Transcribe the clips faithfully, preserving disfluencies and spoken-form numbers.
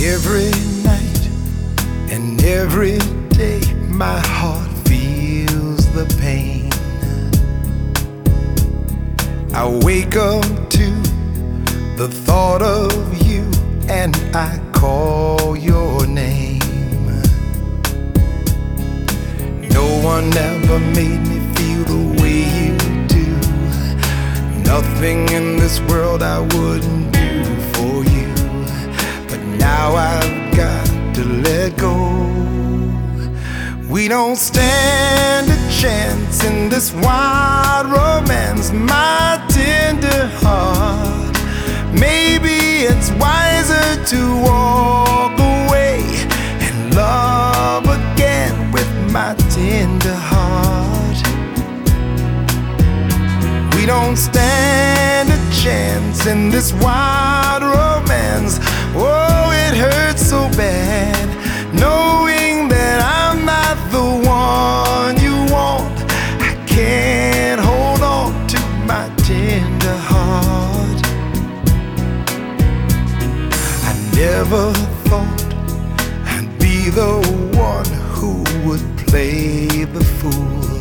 Every night and every day my heart feels the pain. I wake up to the thought of you and I call your name. No one ever made me feel the way you do. Nothing in this world I wouldn't do for you. But now I've got to let go. We don't stand a chance in this wild romance, my tender heart. Maybe it's wiser to walk away and love again with my tender heart. We don't stand a chance in this wild romance. Oh, it hurts so bad knowing that I'm not the one you want. I can't hold on to my tender heart. I never thought I'd be the one who would play the fool,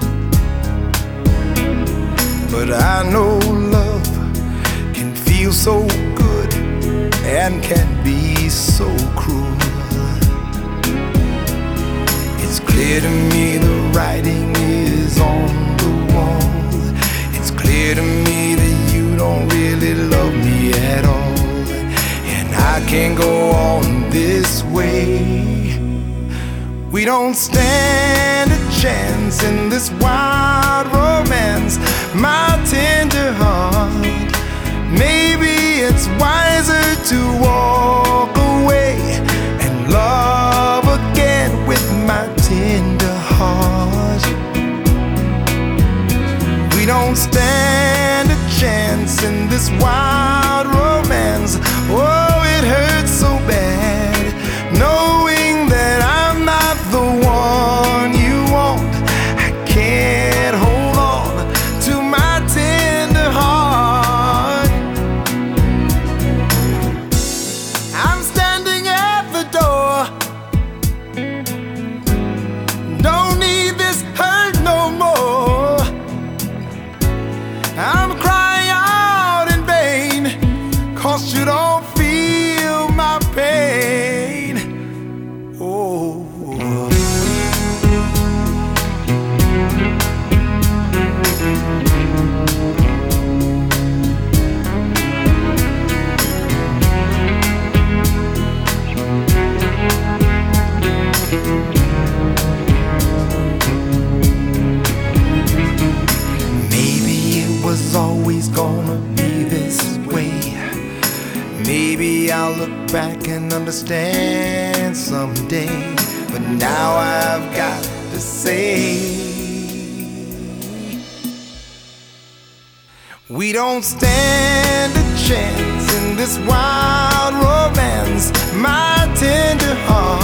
but I know love can feel so good and can be so cruel. It's clear to me the writing is on the wall. It's clear to me that you don't really love me at all, and I can't go on this way. We don't stand a chance in this wild romance, my tender heart. Maybe it's wiser to walk away and love again with my tender heart. We don't stand a chance in this wild romance. Oh, it hurts so bad knowing that I'm not the one you want. I can't hold on to my tender heart. I'm standing at the door. Don't need this hurt no more. I'm crying out in vain, 'cause you don't feel my pain. Oh. Maybe it was always gonna be this way. Maybe I'll look back and understand someday. But now I've got to say, we don't stand a chance in this wild romance, my tender heart.